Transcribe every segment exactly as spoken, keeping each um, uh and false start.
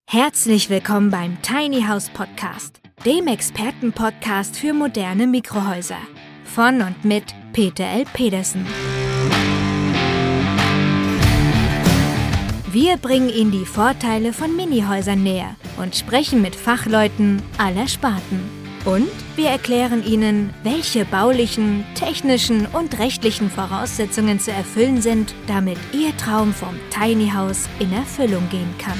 Herzlich willkommen beim Tiny House Podcast, dem Expertenpodcast für moderne Mikrohäuser. Von und mit Peter L. Pedersen. Wir bringen Ihnen die Vorteile von Minihäusern näher und sprechen mit Fachleuten aller Sparten. Und wir erklären Ihnen, welche baulichen, technischen und rechtlichen Voraussetzungen zu erfüllen sind, damit Ihr Traum vom Tiny House in Erfüllung gehen kann.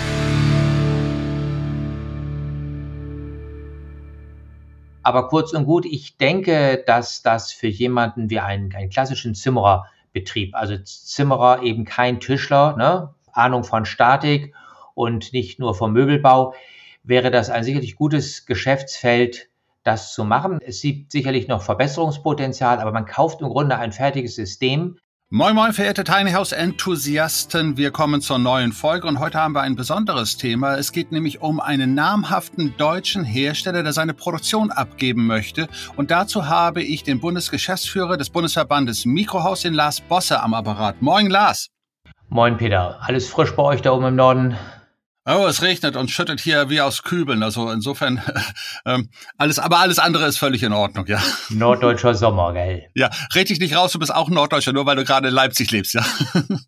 Aber kurz und gut, ich denke, dass das für jemanden wie einen, einen klassischen Zimmererbetrieb, also Zimmerer eben kein Tischler, ne, Ahnung von Statik und nicht nur vom Möbelbau, wäre das ein sicherlich gutes Geschäftsfeld, das zu machen. Es sieht sicherlich noch Verbesserungspotenzial, aber man kauft im Grunde ein fertiges System. Moin Moin, verehrte Tiny House Enthusiasten, wir kommen zur neuen Folge und heute haben wir ein besonderes Thema. Es geht nämlich um einen namhaften deutschen Hersteller, der seine Produktion abgeben möchte. Und dazu habe ich den Bundesgeschäftsführer des Bundesverbandes Mikrohaus, den Lars Bosse, am Apparat. Moin Lars. Moin Peter, alles frisch bei euch da oben im Norden? Oh, es regnet und schüttet hier wie aus Kübeln. Also insofern ähm, alles, aber alles andere ist völlig in Ordnung, ja. Norddeutscher Sommer, gell? Ja, red dich nicht raus, du bist auch Norddeutscher, nur weil du gerade in Leipzig lebst, ja.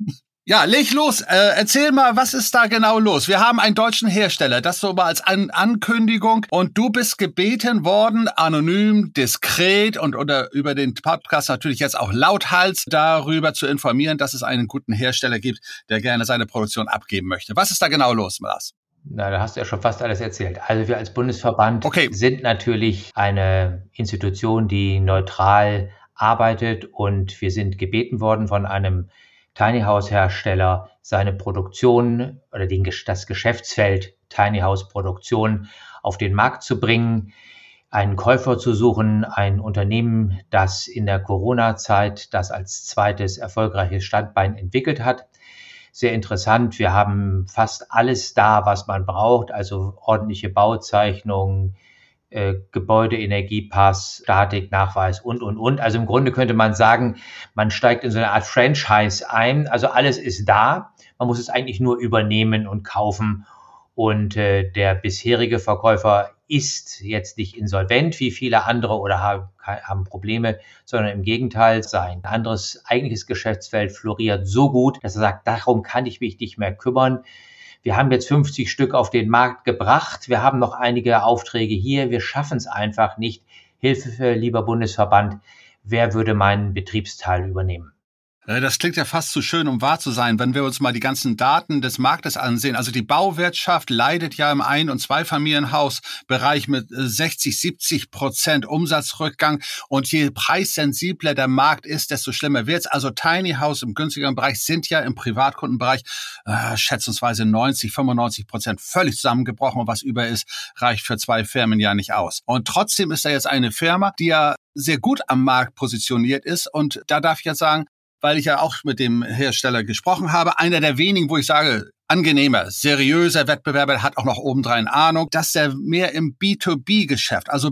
Ja, leg los. Äh, erzähl mal, was ist da genau los? Wir haben einen deutschen Hersteller, das so mal als An- Ankündigung. Und du bist gebeten worden, anonym, diskret und oder über den Podcast natürlich jetzt auch lauthals darüber zu informieren, dass es einen guten Hersteller gibt, der gerne seine Produktion abgeben möchte. Was ist da genau los, Lars? Na, da hast du ja schon fast alles erzählt. Also wir als Bundesverband okay. sind natürlich eine Institution, die neutral arbeitet, und wir sind gebeten worden von einem Tiny House Hersteller, seine Produktion oder den, das Geschäftsfeld Tiny House Produktion auf den Markt zu bringen, einen Käufer zu suchen, ein Unternehmen, das in der Corona-Zeit das als zweites erfolgreiches Standbein entwickelt hat. Sehr interessant. Wir haben fast alles da, was man braucht, also ordentliche Bauzeichnungen, Äh, Gebäudeenergiepass, Statiknachweis und, und, und. Also im Grunde könnte man sagen, man steigt in so eine Art Franchise ein. Also alles ist da. Man muss es eigentlich nur übernehmen und kaufen. Und äh, der bisherige Verkäufer ist jetzt nicht insolvent wie viele andere oder haben, haben Probleme, sondern im Gegenteil, sein anderes eigentliches Geschäftsfeld floriert so gut, dass er sagt, darum kann ich mich nicht mehr kümmern. Wir haben jetzt fünfzig Stück auf den Markt gebracht. Wir haben noch einige Aufträge hier. Wir schaffen es einfach nicht. Hilfe, lieber Bundesverband. Wer würde meinen Betriebsteil übernehmen? Das klingt ja fast zu schön, um wahr zu sein, wenn wir uns mal die ganzen Daten des Marktes ansehen. Also die Bauwirtschaft leidet ja im Ein- und Zweifamilienhausbereich mit sechzig, siebzig Prozent Umsatzrückgang. Und je preissensibler der Markt ist, desto schlimmer wird's. Also Tiny House im günstigeren Bereich sind ja im Privatkundenbereich äh, schätzungsweise neunzig, fünfundneunzig Prozent völlig zusammengebrochen. Und was über ist, reicht für zwei Firmen ja nicht aus. Und trotzdem ist da jetzt eine Firma, die ja sehr gut am Markt positioniert ist. Und da darf ich ja sagen, weil ich ja auch mit dem Hersteller gesprochen habe, einer der wenigen, wo ich sage, angenehmer, seriöser Wettbewerber, hat auch noch obendrein Ahnung, dass der mehr im B zwei B-Geschäft, also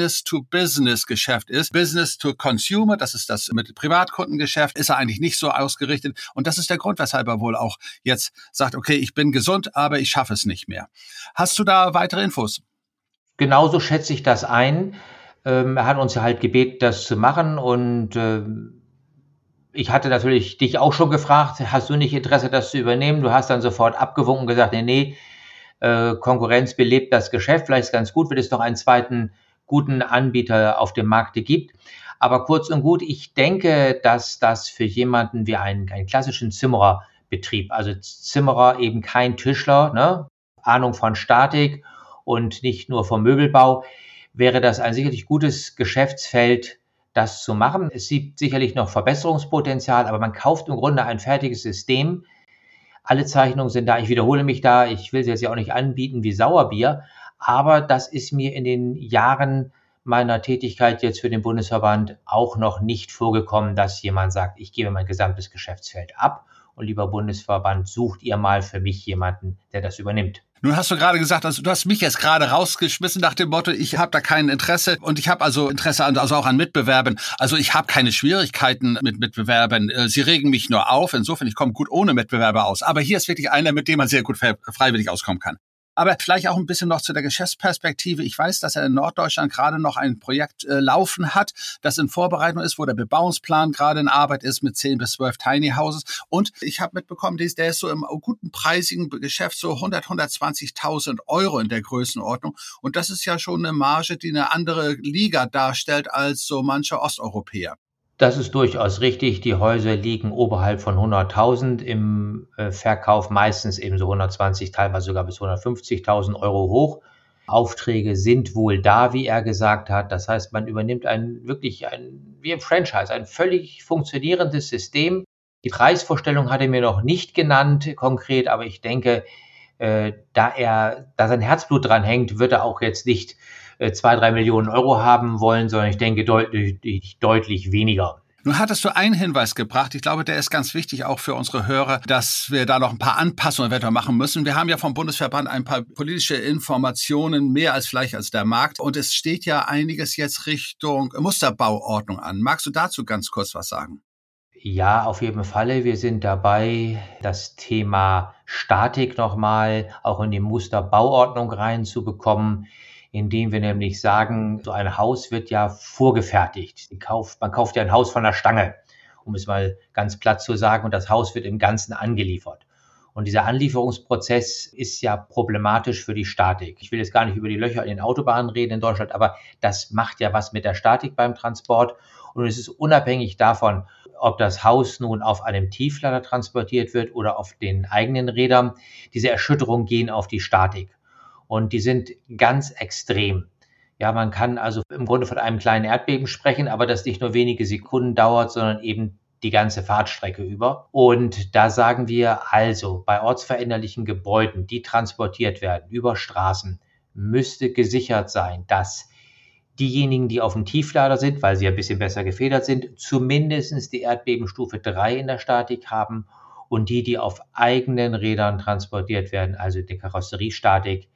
Business-to-Business-Geschäft ist. Business-to-Consumer, das ist das mit Privatkundengeschäft, ist er eigentlich nicht so ausgerichtet. Und das ist der Grund, weshalb er wohl auch jetzt sagt, okay, ich bin gesund, aber ich schaffe es nicht mehr. Hast du da weitere Infos? Genauso schätze ich das ein. Ähm, er hat uns ja halt gebeten, das zu machen, und ähm, ich hatte natürlich dich auch schon gefragt, hast du nicht Interesse, das zu übernehmen? Du hast dann sofort abgewunken und gesagt, nee, nee, äh, Konkurrenz belebt das Geschäft. Vielleicht ist es ganz gut, wenn es noch einen zweiten guten Anbieter auf dem Markt gibt. Aber kurz und gut, ich denke, dass das für jemanden wie einen, einen klassischen Zimmererbetrieb, also Zimmerer eben kein Tischler, ne, Ahnung von Statik und nicht nur vom Möbelbau, wäre das ein sicherlich gutes Geschäftsfeld, das zu machen. Es sieht sicherlich noch Verbesserungspotenzial, aber man kauft im Grunde ein fertiges System. Alle Zeichnungen sind da. Ich wiederhole mich da. Ich will sie jetzt ja auch nicht anbieten wie Sauerbier. Aber das ist mir in den Jahren meiner Tätigkeit jetzt für den Bundesverband auch noch nicht vorgekommen, dass jemand sagt, ich gebe mein gesamtes Geschäftsfeld ab. Und lieber Bundesverband, sucht ihr mal für mich jemanden, der das übernimmt. Nun hast du gerade gesagt, also du hast mich jetzt gerade rausgeschmissen nach dem Motto, ich habe da kein Interesse, und ich habe also Interesse an, also auch an Mitbewerben. Also ich habe keine Schwierigkeiten mit Mitbewerbern. Sie regen mich nur auf. Insofern, ich komme gut ohne Mitbewerber aus. Aber hier ist wirklich einer, mit dem man sehr gut freiwillig auskommen kann. Aber vielleicht auch ein bisschen noch zu der Geschäftsperspektive. Ich weiß, dass er in Norddeutschland gerade noch ein Projekt äh, laufen hat, das in Vorbereitung ist, wo der Bebauungsplan gerade in Arbeit ist mit zehn bis zwölf Tiny Houses. Und ich habe mitbekommen, der ist so im guten preisigen Geschäft so hundert, hundertzwanzigtausend Euro in der Größenordnung. Und das ist ja schon eine Marge, die eine andere Liga darstellt als so mancher Osteuropäer. Das ist durchaus richtig. Die Häuser liegen oberhalb von hunderttausend im äh, Verkauf, meistens eben so hundertzwanzig, teilweise sogar bis hundertfünfzigtausend Euro hoch. Aufträge sind wohl da, wie er gesagt hat. Das heißt, man übernimmt ein wirklich ein, wie im Franchise, ein völlig funktionierendes System. Die Preisvorstellung hat er mir noch nicht genannt, konkret, aber ich denke, äh, da er, da sein Herzblut dran hängt, wird er auch jetzt nicht zwei, drei Millionen Euro haben wollen, sondern ich denke deutlich, deutlich weniger. Nun hattest du einen Hinweis gebracht, ich glaube, der ist ganz wichtig auch für unsere Hörer, dass wir da noch ein paar Anpassungen eventuell machen müssen. Wir haben ja vom Bundesverband ein paar politische Informationen, mehr als vielleicht als der Markt. Und es steht ja einiges jetzt Richtung Musterbauordnung an. Magst du dazu ganz kurz was sagen? Ja, auf jeden Fall. Wir sind dabei, das Thema Statik nochmal auch in die Musterbauordnung reinzubekommen, indem wir nämlich sagen, so ein Haus wird ja vorgefertigt. Man kauft ja ein Haus von der Stange, um es mal ganz platt zu sagen, und das Haus wird im Ganzen angeliefert. Und dieser Anlieferungsprozess ist ja problematisch für die Statik. Ich will jetzt gar nicht über die Löcher in den Autobahnen reden in Deutschland, aber das macht ja was mit der Statik beim Transport. Und es ist unabhängig davon, ob das Haus nun auf einem Tieflader transportiert wird oder auf den eigenen Rädern. Diese Erschütterungen gehen auf die Statik. Und die sind ganz extrem. Ja, man kann also im Grunde von einem kleinen Erdbeben sprechen, aber das nicht nur wenige Sekunden dauert, sondern eben die ganze Fahrtstrecke über. Und da sagen wir also, bei ortsveränderlichen Gebäuden, die transportiert werden über Straßen, müsste gesichert sein, dass diejenigen, die auf dem Tieflader sind, weil sie ein bisschen besser gefedert sind, zumindest die Erdbebenstufe drei in der Statik haben, und die, die auf eigenen Rädern transportiert werden, also die Karosseriestatik,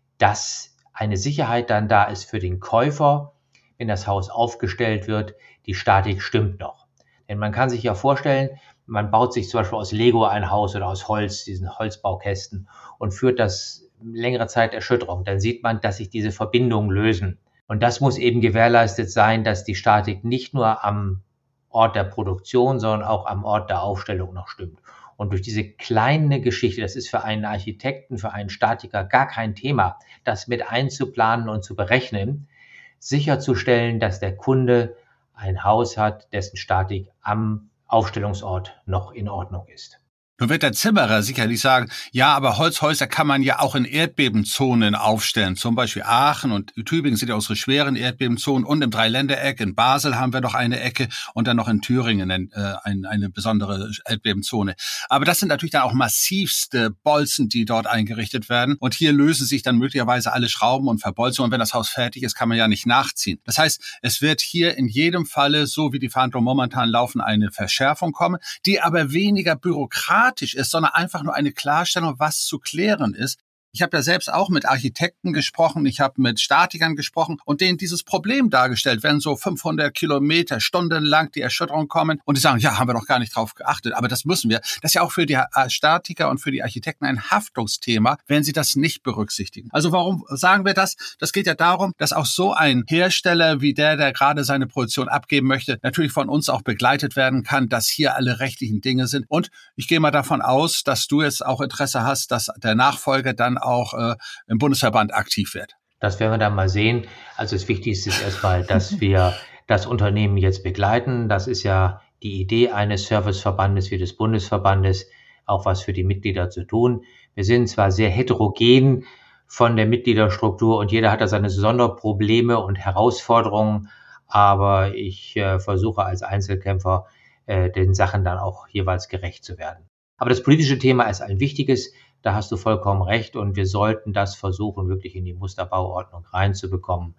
dass eine Sicherheit dann da ist für den Käufer, wenn das Haus aufgestellt wird, die Statik stimmt noch. Denn man kann sich ja vorstellen, man baut sich zum Beispiel aus Lego ein Haus oder aus Holz, diesen Holzbaukästen, und führt das längere Zeit Erschütterung. Dann sieht man, dass sich diese Verbindungen lösen. Und das muss eben gewährleistet sein, dass die Statik nicht nur am Ort der Produktion, sondern auch am Ort der Aufstellung noch stimmt. Und durch diese kleine Geschichte, das ist für einen Architekten, für einen Statiker gar kein Thema, das mit einzuplanen und zu berechnen, sicherzustellen, dass der Kunde ein Haus hat, dessen Statik am Aufstellungsort noch in Ordnung ist. Nun wird der Zimmerer sicherlich sagen, ja, aber Holzhäuser kann man ja auch in Erdbebenzonen aufstellen. Zum Beispiel Aachen und Tübingen sind ja unsere schweren Erdbebenzonen, und im Dreiländereck in Basel haben wir noch eine Ecke und dann noch in Thüringen äh, eine, eine besondere Erdbebenzone. Aber das sind natürlich dann auch massivste Bolzen, die dort eingerichtet werden. Und hier lösen sich dann möglicherweise alle Schrauben und Verbolzungen. Und wenn das Haus fertig ist, kann man ja nicht nachziehen. Das heißt, es wird hier in jedem Falle, so wie die Verhandlungen momentan laufen, eine Verschärfung kommen, die aber weniger bürokratisch ist, sondern einfach nur eine Klarstellung, was zu klären ist. Ich habe ja selbst auch mit Architekten gesprochen, ich habe mit Statikern gesprochen und denen dieses Problem dargestellt, wenn so fünfhundert Kilometer stundenlang die Erschütterungen kommen und die sagen, ja, haben wir doch gar nicht drauf geachtet, aber das müssen wir. Das ist ja auch für die Statiker und für die Architekten ein Haftungsthema, wenn sie das nicht berücksichtigen. Also warum sagen wir das? Das geht ja darum, dass auch so ein Hersteller wie der, der gerade seine Produktion abgeben möchte, natürlich von uns auch begleitet werden kann, dass hier alle rechtlichen Dinge sind. Und ich gehe mal davon aus, dass du jetzt auch Interesse hast, dass der Nachfolger dann auch äh, im Bundesverband aktiv wird. Das werden wir dann mal sehen. Also das Wichtigste ist erstmal, dass wir das Unternehmen jetzt begleiten. Das ist ja die Idee eines Serviceverbandes wie des Bundesverbandes, auch was für die Mitglieder zu tun. Wir sind zwar sehr heterogen von der Mitgliederstruktur und jeder hat da seine Sonderprobleme und Herausforderungen, aber ich äh, versuche als Einzelkämpfer äh, den Sachen dann auch jeweils gerecht zu werden. Aber das politische Thema ist ein wichtiges. Da hast du vollkommen recht, und wir sollten das versuchen, wirklich in die Musterbauordnung reinzubekommen,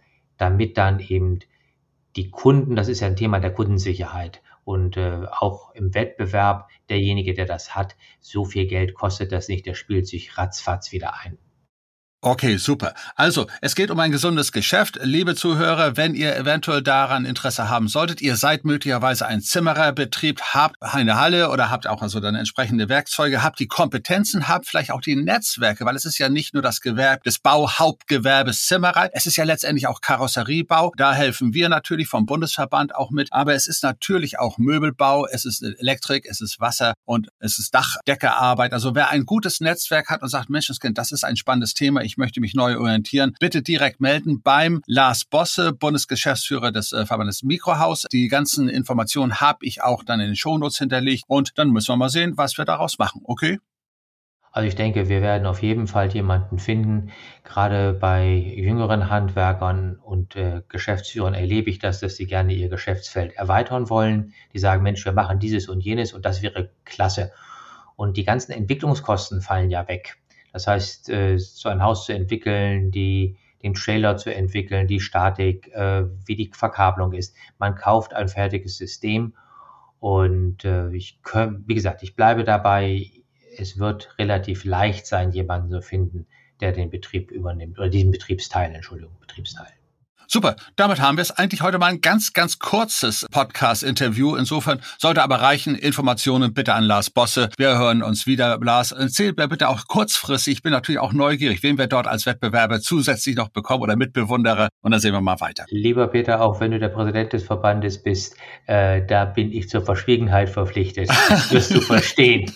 damit dann eben die Kunden, das ist ja ein Thema der Kundensicherheit, und äh, auch im Wettbewerb, derjenige, der das hat, so viel Geld kostet das nicht, der spielt sich ratzfatz wieder ein. Okay, super. Also, es geht um ein gesundes Geschäft. Liebe Zuhörer, wenn ihr eventuell daran Interesse haben solltet, ihr seid möglicherweise ein Zimmererbetrieb, habt eine Halle oder habt auch also dann entsprechende Werkzeuge, habt die Kompetenzen, habt vielleicht auch die Netzwerke, weil es ist ja nicht nur das Gewerbe des Bauhauptgewerbes Zimmerei, es ist ja letztendlich auch Karosseriebau. Da helfen wir natürlich vom Bundesverband auch mit, aber es ist natürlich auch Möbelbau, es ist Elektrik, es ist Wasser und es ist Dachdeckerarbeit. Also wer ein gutes Netzwerk hat und sagt, Menschenskind, das ist ein spannendes Thema, ich möchte mich neu orientieren, bitte direkt melden beim Lars Bosse, Bundesgeschäftsführer des äh, Verbandes Mikrohaus. Die ganzen Informationen habe ich auch dann in den Shownotes hinterlegt und dann müssen wir mal sehen, was wir daraus machen, okay? Also ich denke, wir werden auf jeden Fall jemanden finden. Gerade bei jüngeren Handwerkern und äh, Geschäftsführern erlebe ich das, dass sie gerne ihr Geschäftsfeld erweitern wollen. Die sagen, Mensch, wir machen dieses und jenes und das wäre klasse. Und die ganzen Entwicklungskosten fallen ja weg. Das heißt, so ein Haus zu entwickeln, die, den Trailer zu entwickeln, die Statik, wie die Verkabelung ist. Man kauft ein fertiges System und ich, wie gesagt, ich bleibe dabei, es wird relativ leicht sein, jemanden zu finden, der den Betrieb übernimmt oder diesen Betriebsteil, Entschuldigung, Betriebsteil. Super, damit haben wir es eigentlich heute mal ein ganz, ganz kurzes Podcast-Interview. Insofern sollte aber reichen. Informationen bitte an Lars Bosse. Wir hören uns wieder. Lars, erzähl mir bitte auch kurzfristig. Ich bin natürlich auch neugierig, wen wir dort als Wettbewerber zusätzlich noch bekommen oder Mitbewunderer. Und dann sehen wir mal weiter. Lieber Peter, auch wenn du der Präsident des Verbandes bist, äh, da bin ich zur Verschwiegenheit verpflichtet. Das wirst du verstehen.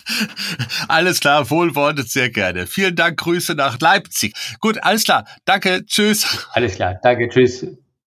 Alles klar, wohlwollend, sehr gerne. Vielen Dank, Grüße nach Leipzig. Gut, alles klar. Danke, tschüss. Alles klar, danke. Tschüss.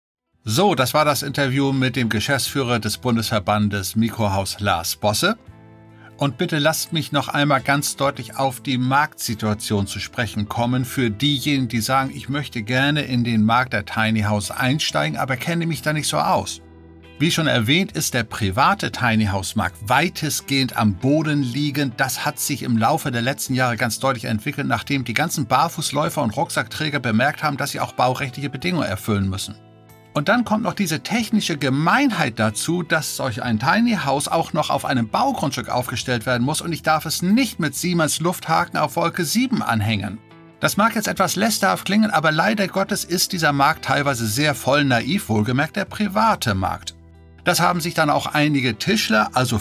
So, das war das Interview mit dem Geschäftsführer des Bundesverbandes Mikrohaus, Lars Bosse. Und bitte lasst mich noch einmal ganz deutlich auf die Marktsituation zu sprechen kommen für diejenigen, die sagen, ich möchte gerne in den Markt der Tiny House einsteigen, aber kenne mich da nicht so aus. Wie schon erwähnt, ist der private Tiny House Markt weitestgehend am Boden liegend. Das hat sich im Laufe der letzten Jahre ganz deutlich entwickelt, nachdem die ganzen Barfußläufer und Rucksackträger bemerkt haben, dass sie auch baurechtliche Bedingungen erfüllen müssen. Und dann kommt noch diese technische Gemeinheit dazu, dass solch ein Tiny House auch noch auf einem Baugrundstück aufgestellt werden muss und ich darf es nicht mit Siemens Lufthaken auf Wolke sieben anhängen. Das mag jetzt etwas lästerhaft klingen, aber leider Gottes ist dieser Markt teilweise sehr voll naiv, wohlgemerkt der private Markt. Das haben sich dann auch einige Tischler, also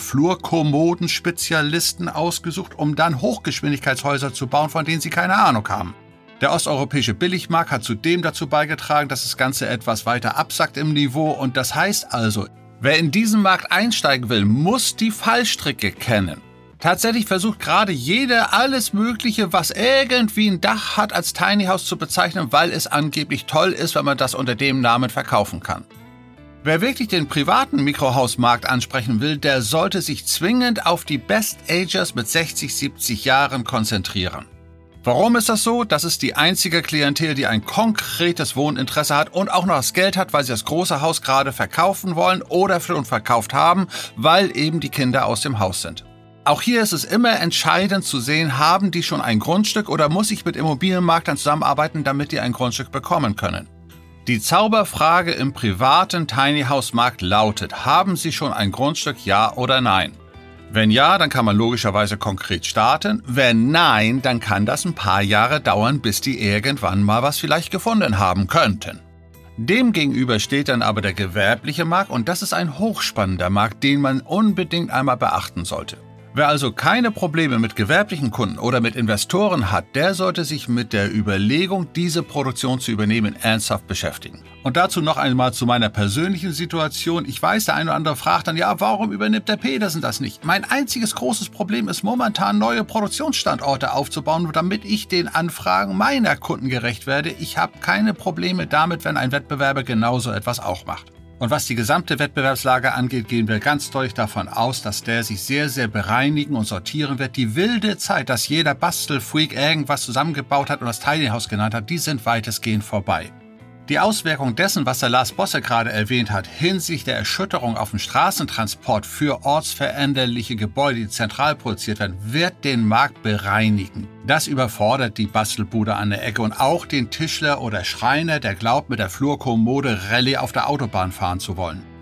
Flurkommoden-Spezialisten ausgesucht, um dann Hochgeschwindigkeitshäuser zu bauen, von denen sie keine Ahnung haben. Der osteuropäische Billigmarkt hat zudem dazu beigetragen, dass das Ganze etwas weiter absackt im Niveau. Und das heißt also, wer in diesen Markt einsteigen will, muss die Fallstricke kennen. Tatsächlich versucht gerade jeder alles Mögliche, was irgendwie ein Dach hat, als Tiny House zu bezeichnen, weil es angeblich toll ist, wenn man das unter dem Namen verkaufen kann. Wer wirklich den privaten Mikrohausmarkt ansprechen will, der sollte sich zwingend auf die Best-Agers mit sechzig, siebzig Jahren konzentrieren. Warum ist das so? Das ist die einzige Klientel, die ein konkretes Wohninteresse hat und auch noch das Geld hat, weil sie das große Haus gerade verkaufen wollen oder schon verkauft haben, weil eben die Kinder aus dem Haus sind. Auch hier ist es immer entscheidend zu sehen, haben die schon ein Grundstück oder muss ich mit Immobilienmaklern zusammenarbeiten, damit die ein Grundstück bekommen können. Die Zauberfrage im privaten Tiny House Markt lautet, haben Sie schon ein Grundstück, ja oder nein? Wenn ja, dann kann man logischerweise konkret starten. Wenn nein, dann kann das ein paar Jahre dauern, bis die irgendwann mal was vielleicht gefunden haben könnten. Demgegenüber steht dann aber der gewerbliche Markt und das ist ein hochspannender Markt, den man unbedingt einmal beachten sollte. Wer also keine Probleme mit gewerblichen Kunden oder mit Investoren hat, der sollte sich mit der Überlegung, diese Produktion zu übernehmen, ernsthaft beschäftigen. Und dazu noch einmal zu meiner persönlichen Situation. Ich weiß, der eine oder andere fragt dann, ja, warum übernimmt der Petersen das nicht? Mein einziges großes Problem ist momentan, neue Produktionsstandorte aufzubauen, damit ich den Anfragen meiner Kunden gerecht werde. Ich habe keine Probleme damit, wenn ein Wettbewerber genauso etwas auch macht. Und was die gesamte Wettbewerbslage angeht, gehen wir ganz deutlich davon aus, dass der sich sehr, sehr bereinigen und sortieren wird. Die wilde Zeit, dass jeder Bastelfreak irgendwas zusammengebaut hat und das Tiny House genannt hat, die sind weitestgehend vorbei. Die Auswirkung dessen, was der Lars Bosse gerade erwähnt hat, hinsichtlich der Erschütterung auf dem Straßentransport für ortsveränderliche Gebäude, die zentral produziert werden, wird den Markt bereinigen. Das überfordert die Bastelbude an der Ecke und auch den Tischler oder Schreiner, der glaubt, mit der Flurkommode Rallye auf der Autobahn fahren zu wollen.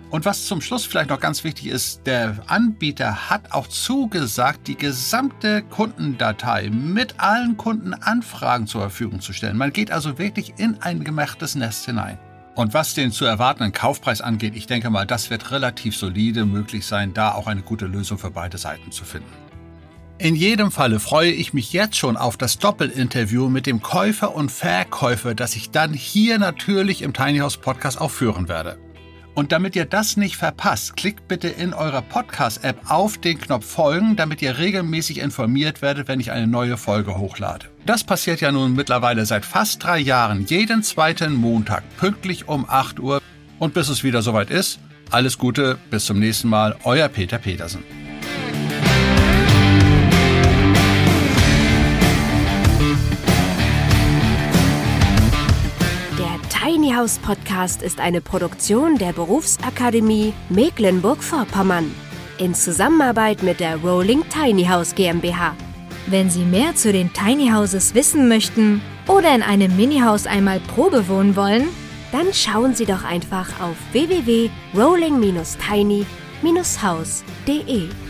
Und was zum Schluss vielleicht noch ganz wichtig ist, der Anbieter hat auch zugesagt, die gesamte Kundendatei mit allen Kundenanfragen zur Verfügung zu stellen. Man geht also wirklich in ein gemachtes Nest hinein. Und was den zu erwartenden Kaufpreis angeht, ich denke mal, das wird relativ solide möglich sein, da auch eine gute Lösung für beide Seiten zu finden. In jedem Falle freue ich mich jetzt schon auf das Doppelinterview mit dem Käufer und Verkäufer, das ich dann hier natürlich im Tiny House Podcast auch führen werde. Und damit ihr das nicht verpasst, klickt bitte in eurer Podcast-App auf den Knopf Folgen, damit ihr regelmäßig informiert werdet, wenn ich eine neue Folge hochlade. Das passiert ja nun mittlerweile seit fast drei Jahren, jeden zweiten Montag, pünktlich um acht Uhr. Und bis es wieder soweit ist, alles Gute, bis zum nächsten Mal, euer Peter Petersen. Tiny House Podcast ist eine Produktion der Berufsakademie Mecklenburg-Vorpommern in Zusammenarbeit mit der Rolling Tiny House GmbH. Wenn Sie mehr zu den Tiny Houses wissen möchten oder in einem Mini-Haus einmal Probe wohnen wollen, dann schauen Sie doch einfach auf w w w punkt rolling Bindestrich tiny Bindestrich house punkt de.